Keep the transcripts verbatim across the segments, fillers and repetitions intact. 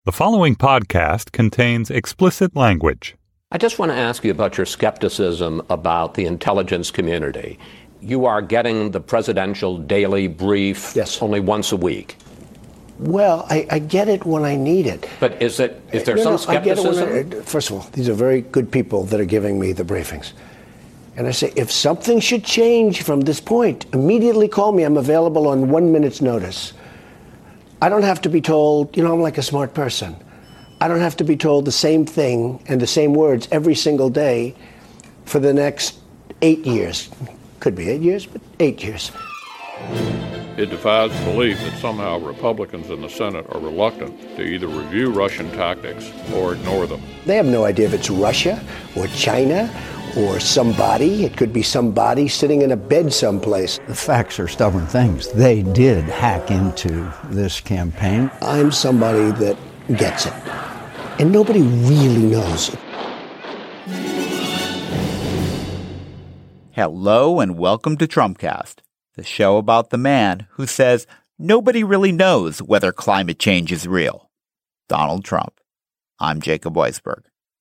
The following podcast contains explicit language. I just want to ask you about your skepticism about the intelligence community. You are getting the presidential daily brief yes. only once a week. Well, I, I get it when I need it. But is it is there no, some no, skepticism? I get it when I, first of all, these are very good people that are giving me the briefings. And I say, if something should change from this point, immediately call me. I'm available on one minute's notice. I don't have to be told, you know, I'm like a smart person. I don't have to be told the same thing and the same words every single day for the next eight years. Could be eight years, but eight years. It defies belief that somehow Republicans in the Senate are reluctant to either review Russian tactics or ignore them. They have no idea if it's Russia or China or somebody. It could be somebody sitting in a bed someplace. The facts are stubborn things. They did hack into this campaign. I'm somebody that gets it. And nobody really knows it. Hello and welcome to Trumpcast, the show about the man who says nobody really knows whether climate change is real. Donald Trump. I'm Jacob Weisberg.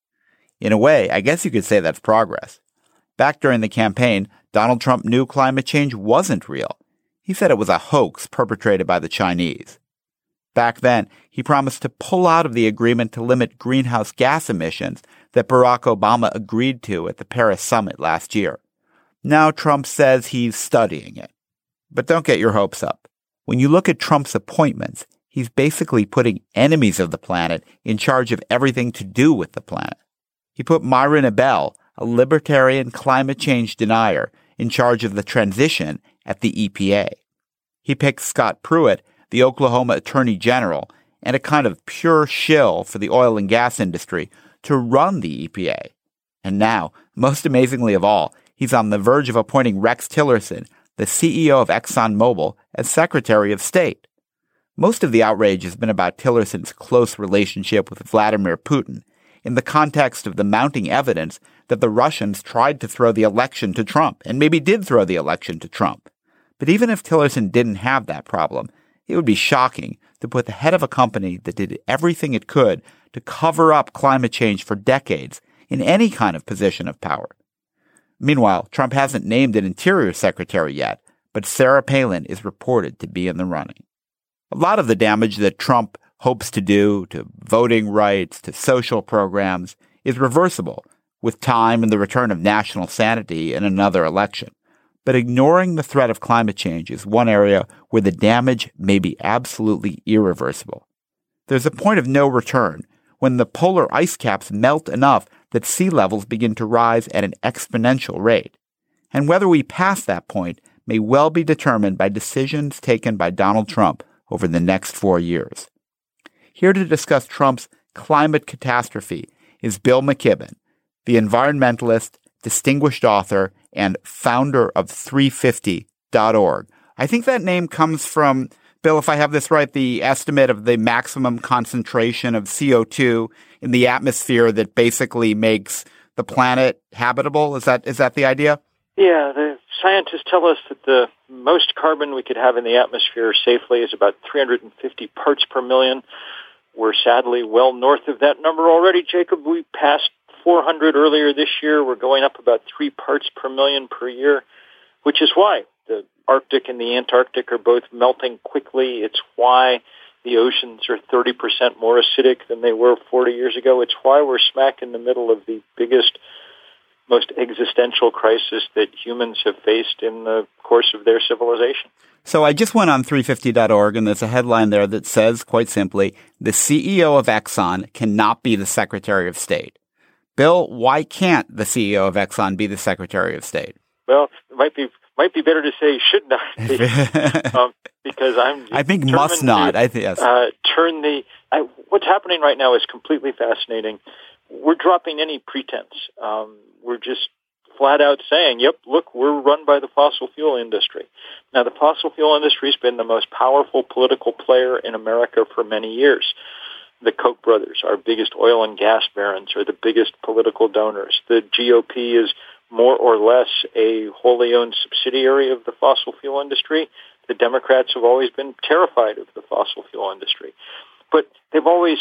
In a way, I guess you could say that's progress. Back during the campaign, Donald Trump knew climate change wasn't real. He said it was a hoax perpetrated by the Chinese. Back then, he promised to pull out of the agreement to limit greenhouse gas emissions that Barack Obama agreed to at the Paris summit last year. Now Trump says he's studying it. But don't get your hopes up. When you look at Trump's appointments, he's basically putting enemies of the planet in charge of everything to do with the planet. He put Myra Nabel, a libertarian climate change denier, in charge of the transition at the E P A. He picked Scott Pruitt, the Oklahoma Attorney General, and a kind of pure shill for the oil and gas industry, to run the E P A. And now, most amazingly of all, he's on the verge of appointing Rex Tillerson, the C E O of ExxonMobil, as Secretary of State. Most of the outrage has been about Tillerson's close relationship with Vladimir Putin, in the context of the mounting evidence that the Russians tried to throw the election to Trump, and maybe did throw the election to Trump. But even if Tillerson didn't have that problem, it would be shocking to put the head of a company that did everything it could to cover up climate change for decades in any kind of position of power. Meanwhile, Trump hasn't named an Interior Secretary yet, but Sarah Palin is reported to be in the running. A lot of the damage that Trump hopes to do to voting rights, to social programs, is reversible with time and the return of national sanity in another election. But ignoring the threat of climate change is one area where the damage may be absolutely irreversible. There's a point of no return when the polar ice caps melt enough that sea levels begin to rise at an exponential rate. And whether we pass that point may well be determined by decisions taken by Donald Trump over the next four years. Here to discuss Trump's climate catastrophe is Bill McKibben, the environmentalist, distinguished author, and founder of three fifty dot org. I think that name comes from, Bill, if I have this right, the estimate of the maximum concentration of C O two in the atmosphere that basically makes the planet habitable. Is that is that the idea? Yeah, the scientists tell us that the most carbon we could have in the atmosphere safely is about three hundred fifty parts per million. We're sadly well north of that number already, Jacob. We passed four hundred earlier this year. We're going up about three parts per million per year, which is why the Arctic and the Antarctic are both melting quickly. It's why the oceans are thirty percent more acidic than they were forty years ago. It's why we're smack in the middle of the biggest, most existential crisis that humans have faced in the course of their civilization. So I just went on three fifty dot org, and there's a headline there that says, quite simply, the C E O of Exxon cannot be the Secretary of State. Bill, why can't the C E O of Exxon be the Secretary of State? Well, it might be might be better to say should not be, um, because I'm. I think must not. To, I think yes. Uh, turn the. I, what's happening right now is completely fascinating. We're dropping any pretense. Um, we're just flat out saying, yep, look, we're run by the fossil fuel industry. Now, the fossil fuel industry has been the most powerful political player in America for many years. The Koch brothers, our biggest oil and gas barons, are the biggest political donors. The G O P is more or less a wholly owned subsidiary of the fossil fuel industry. The Democrats have always been terrified of the fossil fuel industry. But they've always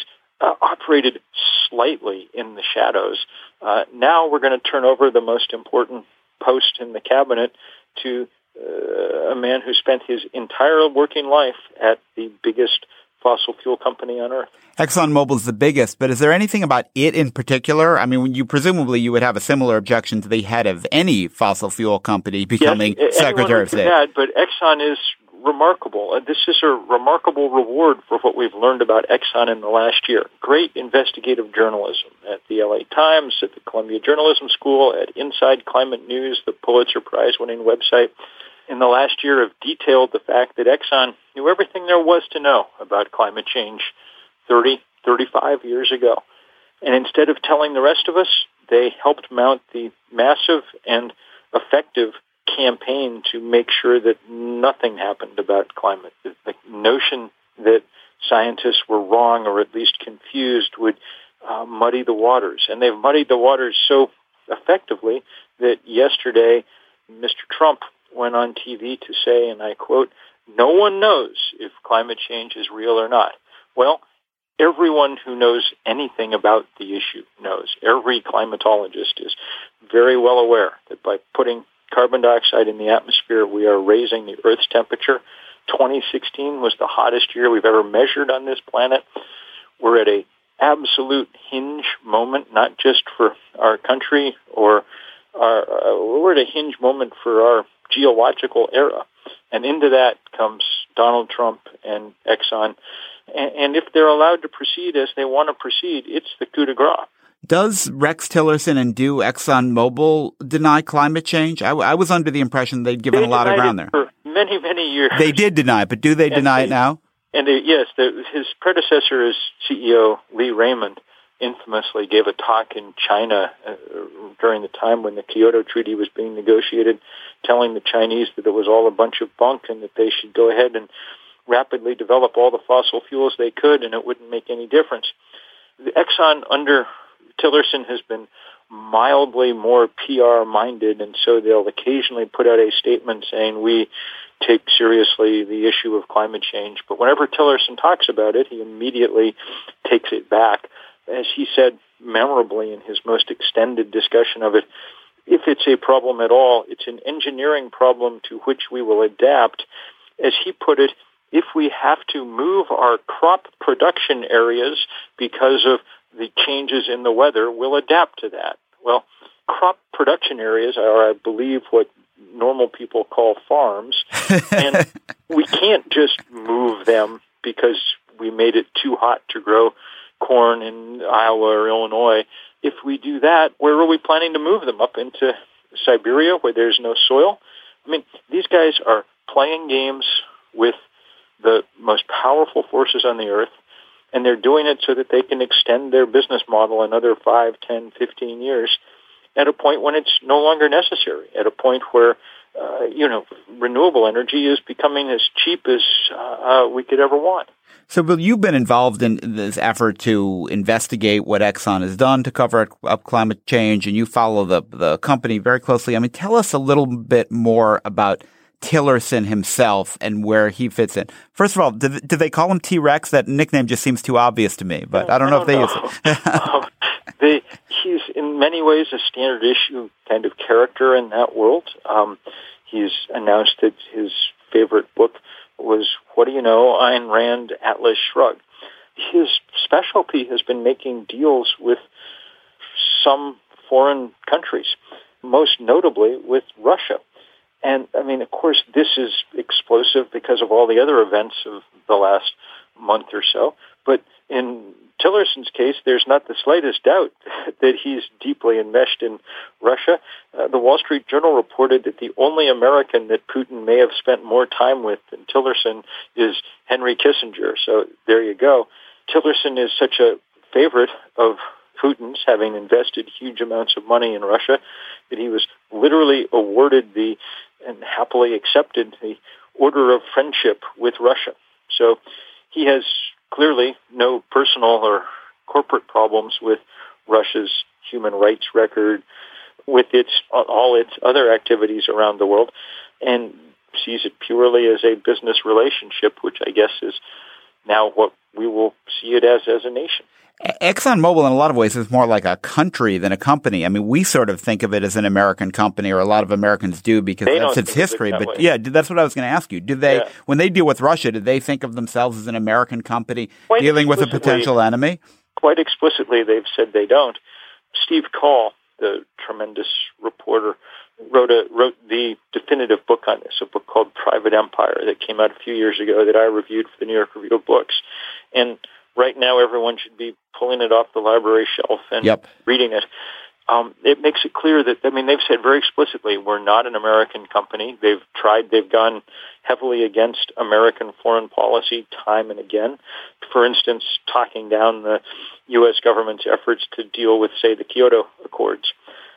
uh, operated slightly in the shadows. Uh, now we're going to turn over the most important post in the cabinet to uh, a man who spent his entire working life at the biggest fossil fuel company on Earth. ExxonMobil is the biggest, but is there anything about it in particular? I mean, you presumably you would have a similar objection to the head of any fossil fuel company becoming yes, Secretary of State. That, but Exxon is remarkable. This is a remarkable reward for what we've learned about Exxon in the last year. Great investigative journalism at the L A Times, at the Columbia Journalism School, at Inside Climate News, the Pulitzer Prize-winning website. In the last year have detailed the fact that Exxon knew everything there was to know about climate change thirty, thirty-five years ago. And instead of telling the rest of us, they helped mount the massive and effective campaign to make sure that nothing happened about climate. The, the notion that scientists were wrong or at least confused would uh, muddy the waters. And they've muddied the waters so effectively that yesterday Mister Trump went on T V to say, and I quote, "No one knows if climate change is real or not." Well, everyone who knows anything about the issue knows. Every climatologist is very well aware that by putting carbon dioxide in the atmosphere, we are raising the Earth's temperature. twenty sixteen was the hottest year we've ever measured on this planet. We're at a absolute hinge moment, not just for our country or our, uh, we're at a hinge moment for our geological era. And into that comes Donald Trump and Exxon. And, and if they're allowed to proceed as they want to proceed, it's the coup de grace. Does Rex Tillerson and do ExxonMobil deny climate change? I, I was under the impression they'd given they a lot of ground there. For many, many years. They did deny it, but do they and deny they, it now? And they, yes, the, his predecessor as C E O, Lee Raymond, infamously gave a talk in China uh, during the time when the Kyoto Treaty was being negotiated, telling the Chinese that it was all a bunch of bunk and that they should go ahead and rapidly develop all the fossil fuels they could and it wouldn't make any difference. The Exxon under Tillerson has been mildly more P R-minded, and so they'll occasionally put out a statement saying we take seriously the issue of climate change. But whenever Tillerson talks about it, he immediately takes it back. As he said memorably in his most extended discussion of it, if it's a problem at all, it's an engineering problem to which we will adapt. As he put it, if we have to move our crop production areas because of the changes in the weather, we'll adapt to that. Well, crop production areas are, I believe, what normal people call farms, and we can't just move them because we made it too hot to grow corn in Iowa or Illinois. If we do that, where are we planning to move them? Up into Siberia where there's no soil? I mean, these guys are playing games with the most powerful forces on the earth, and they're doing it so that they can extend their business model another five, ten, fifteen years at a point when it's no longer necessary, at a point where, uh, you know, renewable energy is becoming as cheap as uh, we could ever want. So, Bill, you've been involved in this effort to investigate what Exxon has done to cover up climate change, and you follow the, the company very closely. I mean, tell us a little bit more about Tillerson himself and where he fits in. First of all, do, do they call him T-Rex? That nickname just seems too obvious to me, but I don't know I don't if they know. use it. um, they, he's in many ways a standard issue kind of character in that world. Um, he's announced that his favorite book was What Do You Know? Ayn Rand, Atlas Shrugged. His specialty has been making deals with some foreign countries, most notably with Russia. And, I mean, of course, this is explosive because of all the other events of the last month or so. But in Tillerson's case, there's not the slightest doubt that he's deeply enmeshed in Russia. Uh, the Wall Street Journal reported that the only American that Putin may have spent more time with than Tillerson is Henry Kissinger. So there you go. Tillerson is such a favorite of Putin's, having invested huge amounts of money in Russia, that he was literally awarded the and happily accepted the Order of Friendship with Russia. So he has clearly no personal or corporate problems with Russia's human rights record, with its all its other activities around the world, and sees it purely as a business relationship, which I guess is now what we will see it as as a nation. ExxonMobil, in a lot of ways, is more like a country than a company. I mean, we sort of think of it as an American company, or a lot of Americans do because they that's its history. It but way. yeah, that's what I was going to ask you. Did they, yeah. when they deal with Russia, did they think of themselves as an American company quite dealing with a potential enemy? Quite explicitly, they've said they don't. Steve Call, the tremendous reporter, wrote a wrote the definitive book on this, a book called Private Empire that came out a few years ago that I reviewed for the New York Review of Books. And right now, everyone should be pulling it off the library shelf and yep. reading it. Um, it makes it clear that, I mean, they've said very explicitly, we're not an American company. They've tried, they've gone heavily against American foreign policy time and again. For instance, talking down the U S government's efforts to deal with, say, the Kyoto Accords.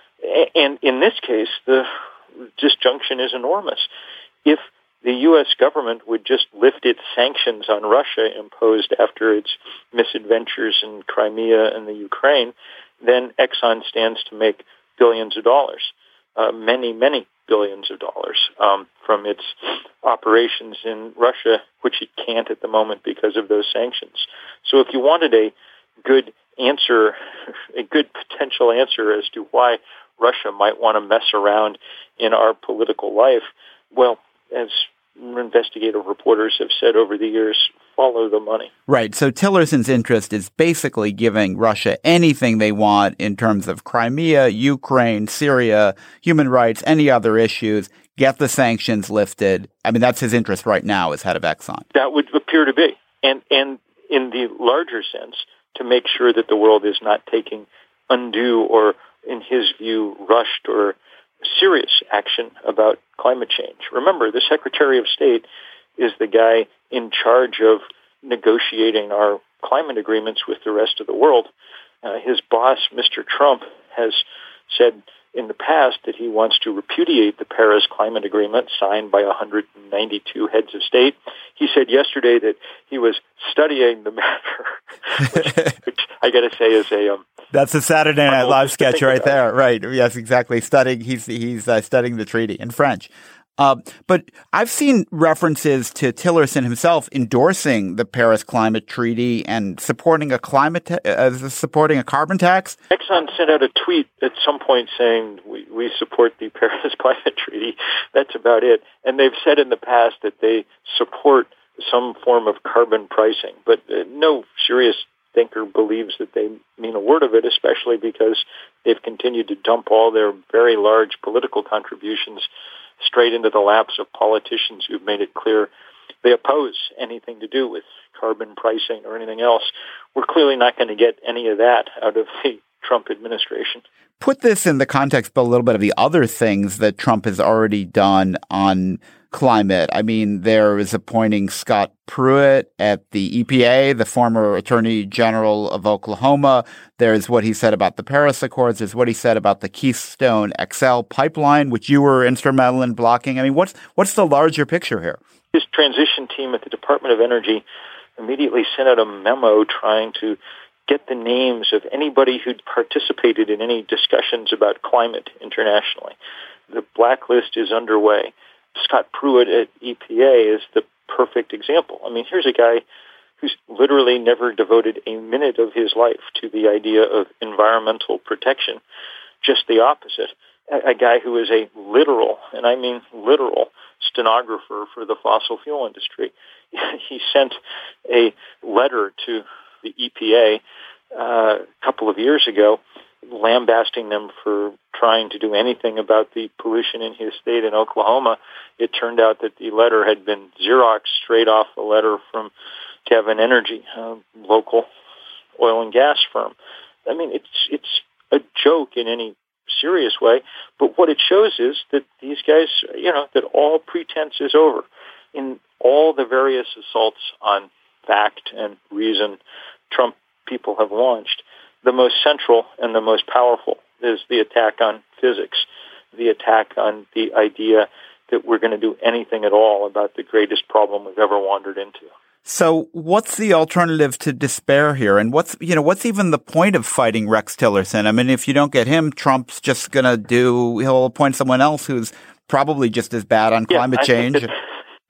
And in this case, the disjunction is enormous. If the U S government would just lift its sanctions on Russia imposed after its misadventures in Crimea and the Ukraine, then Exxon stands to make billions of dollars, uh, many, many billions of dollars um, from its operations in Russia, which it can't at the moment because of those sanctions. So if you wanted a good answer, a good potential answer as to why Russia might want to mess around in our political life, well, as investigative reporters have said over the years, follow the money. Right. So Tillerson's interest is basically giving Russia anything they want in terms of Crimea, Ukraine, Syria, human rights, any other issues, get the sanctions lifted. I mean, that's his interest right now as head of Exxon. That would appear to be. And, and in the larger sense, to make sure that the world is not taking undue or, in his view, rushed or serious action about climate change. Remember, the Secretary of State is the guy in charge of negotiating our climate agreements with the rest of the world. Uh, his boss, Mister Trump, has said in the past that he wants to repudiate the Paris Climate Agreement signed by one hundred ninety-two heads of state. He said yesterday that he was studying the matter, which, which I got to say is a um, that's a Saturday Night Live sketch right there, right? Yes, exactly. Studying, he's he's uh, studying the treaty in French. Uh, but I've seen references to Tillerson himself endorsing the Paris Climate Treaty and supporting a climate ta- uh, supporting a carbon tax. Exxon sent out a tweet at some point saying we, we support the Paris Climate Treaty. That's about it. And they've said in the past that they support some form of carbon pricing, but uh, no serious thinker believes that they mean a word of it, especially because they've continued to dump all their very large political contributions straight into the laps of politicians who've made it clear they oppose anything to do with carbon pricing or anything else. We're clearly not going to get any of that out of the Trump administration. Put this in the context of a little bit of the other things that Trump has already done on climate. I mean, there is appointing Scott Pruitt at the E P A, the former Attorney General of Oklahoma. There's what he said about the Paris Accords. There's what he said about the Keystone X L pipeline, which you were instrumental in blocking. I mean, what's what's the larger picture here? His transition team at the Department of Energy immediately sent out a memo trying to get the names of anybody who'd participated in any discussions about climate internationally. The blacklist is underway. Scott Pruitt at E P A is the perfect example. I mean, here's a guy who's literally never devoted a minute of his life to the idea of environmental protection, just the opposite. A, a guy who is a literal, and I mean literal, stenographer for the fossil fuel industry. He sent a letter to the E P A uh, a couple of years ago lambasting them for trying to do anything about the pollution in his state in Oklahoma. It turned out that the letter had been Xeroxed straight off a letter from Devon Energy, a local oil and gas firm. I mean, it's it's a joke in any serious way, but what it shows is that these guys, you know, that all pretense is over. In all the various assaults on fact and reason Trump people have launched, the most central and the most powerful is the attack on physics, the attack on the idea that we're going to do anything at all about the greatest problem we've ever wandered into. So what's the alternative to despair here? And what's, you know, what's even the point of fighting Rex Tillerson? I mean, if you don't get him, Trump's just going to do, he'll appoint someone else who's probably just as bad on yeah, climate I change. Think that,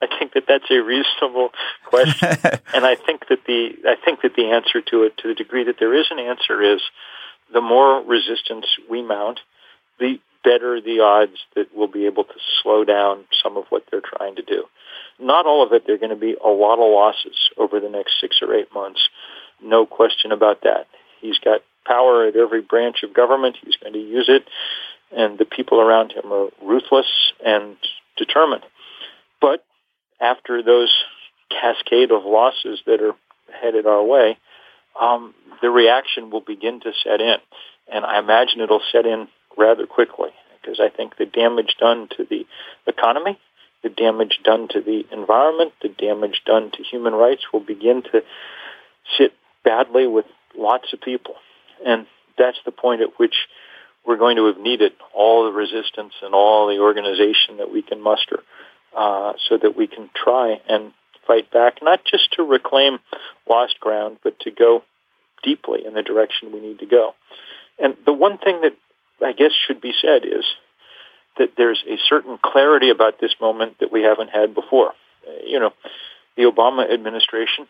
I think that that's a reasonable question, and I think that the I think that the answer to it, to the degree that there is an answer, is the more resistance we mount, the better the odds that we'll be able to slow down some of what they're trying to do. Not all of it. There are going to be a lot of losses over the next six or eight months. No question about that. He's got power at every branch of government. He's going to use it, and the people around him are ruthless and determined. But after those cascade of losses that are headed our way, um, the reaction will begin to set in. And I imagine it'll set in rather quickly, because I think the damage done to the economy, the damage done to the environment, the damage done to human rights will begin to sit badly with lots of people. And that's the point at which we're going to have needed all the resistance and all the organization that we can muster, uh, so that we can try and fight back, not just to reclaim lost ground, but to go deeply in the direction we need to go. And the one thing that I guess should be said is that there's a certain clarity about this moment that we haven't had before. Uh, you know, the Obama administration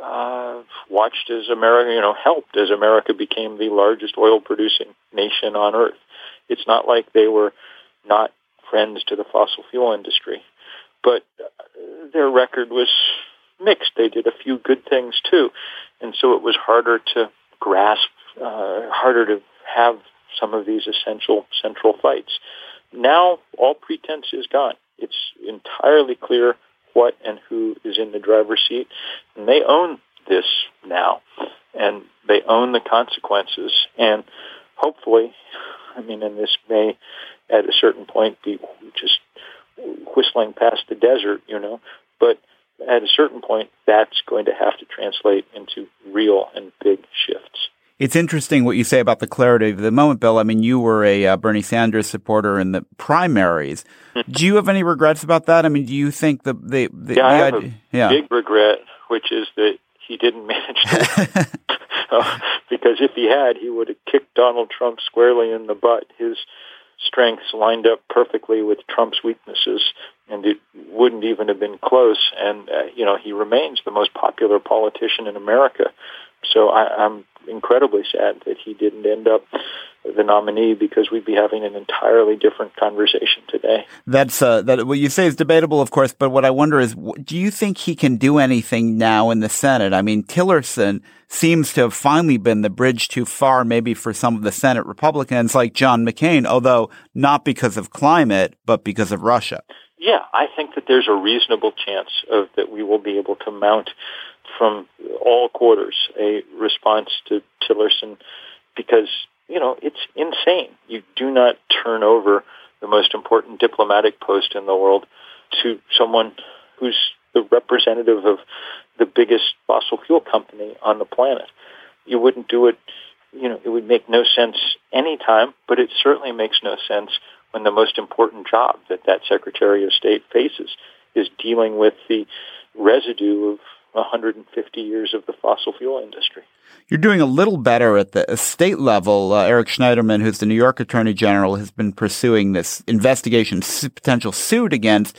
uh, watched as America, you know, helped as America became the largest oil-producing nation on Earth. It's not like they were not friends to the fossil fuel industry, but their record was mixed. They did a few good things too, and so it was harder to grasp, uh, harder to have some of these essential central fights. Now, all pretense is gone. It's entirely clear what and who is in the driver's seat, and they own this now, and they own the consequences. And hopefully, I mean, and this may at a certain point be just whistling past the desert, you know, but at a certain point, that's going to have to translate into real and big shifts. It's interesting what you say about the clarity of the moment, Bill. I mean, you were a uh, Bernie Sanders supporter in the primaries. Do you have any regrets about that? I mean, do you think the the, the, yeah, the I have idea, a yeah. big regret, which is that he didn't manage to, uh, because if he had, he would have kicked Donald Trump squarely in the butt. His strengths lined up perfectly with Trump's weaknesses, and it wouldn't even have been close. And uh, you know, he remains the most popular politician in America. So I, I'm incredibly sad that he didn't end up the nominee, because we'd be having an entirely different conversation today. That's uh, that. What you say is debatable, of course, but what I wonder is, do you think he can do anything now in the Senate? I mean, Tillerson seems to have finally been the bridge too far, maybe for some of the Senate Republicans like John McCain, although not because of climate, but because of Russia. Yeah, I think that there's a reasonable chance of that we will be able to mount from all quarters a response to Tillerson, because, you know, it's insane. You do not turn over the most important diplomatic post in the world to someone who's the representative of the biggest fossil fuel company on the planet. You wouldn't do it, you know, it would make no sense any time, but it certainly makes no sense when the most important job that that Secretary of State faces is dealing with the residue of one hundred fifty years of the fossil fuel industry. You're doing a little better at the state level. Uh, Eric Schneiderman, who's the New York Attorney General, has been pursuing this investigation, potential suit against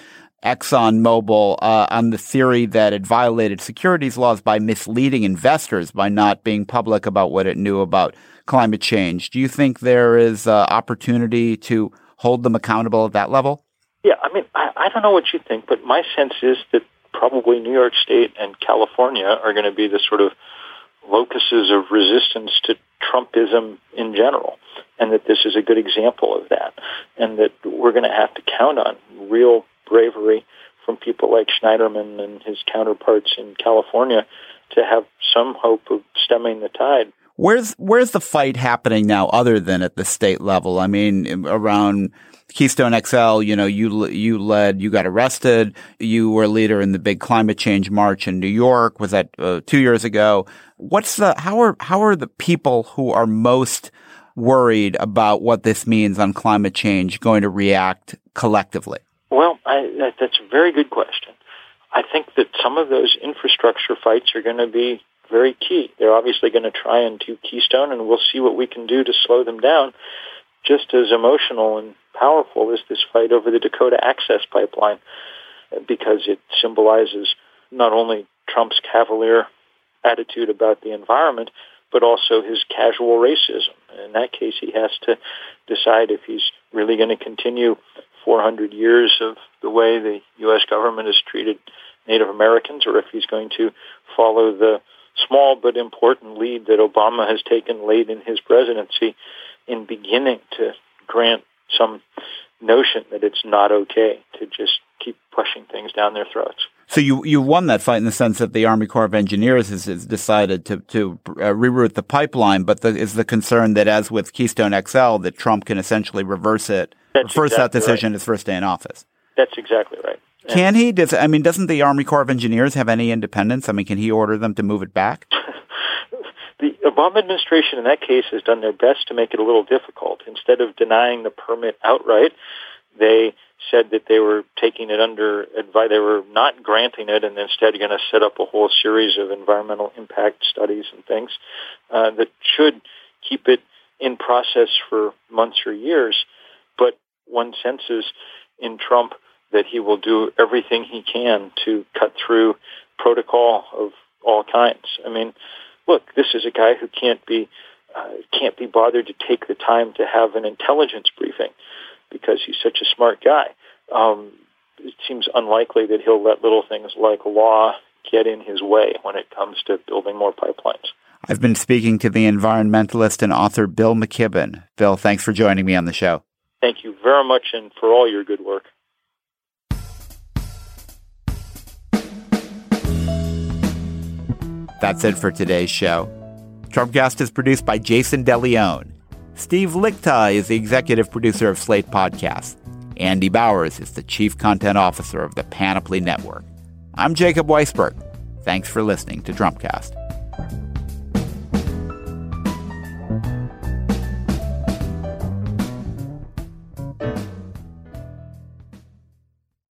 ExxonMobil uh, on the theory that it violated securities laws by misleading investors by not being public about what it knew about climate change. Do you think there is uh, opportunity to hold them accountable at that level? Yeah, I mean, I, I don't know what you think, but my sense is that probably New York State and California are going to be the sort of locuses of resistance to Trumpism in general, and that this is a good example of that, and that we're going to have to count on real bravery from people like Schneiderman and his counterparts in California to have some hope of stemming the tide. Where's where's the fight happening now other than at the state level? I mean, around Keystone X L, you know, you you led, you got arrested. You were a leader in the big climate change march in New York. Was that uh, two years ago? What's the how are how are the people who are most worried about what this means on climate change going to react collectively? Well, I, that, that's a very good question. I think that some of those infrastructure fights are going to be very key. They're obviously going to try and do Keystone, and we'll see what we can do to slow them down. Just as emotional and powerful as this fight over the Dakota Access Pipeline. because it symbolizes not only Trump's cavalier attitude about the environment, but also his casual racism. In that case, he has to decide if he's really going to continue four hundred years of the way the U S government has treated Native Americans, or if he's going to follow the small but important lead that Obama has taken late in his presidency in beginning to grant some notion that it's not okay to just keep pushing things down their throats. So you you won that fight in the sense that the Army Corps of Engineers has, has decided to to uh, reroute the pipeline, but the, is the concern that, as with Keystone X L, that Trump can essentially reverse it, That's reverse exactly that decision right. his first day in office? That's exactly right. And can he? Does I mean, doesn't the Army Corps of Engineers have any independence? I mean, can he order them to move it back? The Obama administration in that case has done their best to make it a little difficult. Instead of denying the permit outright, they said that they were taking it under advice. They were not granting it, and instead going to set up a whole series of environmental impact studies and things uh, that should keep it in process for months or years. But one senses in Trump that he will do everything he can to cut through protocol of all kinds. I mean, look, this is a guy who can't be uh, can't be bothered to take the time to have an intelligence briefing because he's such a smart guy. Um, it seems unlikely that he'll let little things like law get in his way when it comes to building more pipelines. I've been speaking to the environmentalist and author Bill McKibben. Bill, thanks for joining me on the show. Thank you very much, and for all your good work. That's it for today's show. Trumpcast is produced by Jason DeLeon. Steve Lichtai is the executive producer of Slate Podcasts. Andy Bowers is the chief content officer of the Panoply Network. I'm Jacob Weisberg. Thanks for listening to Trumpcast.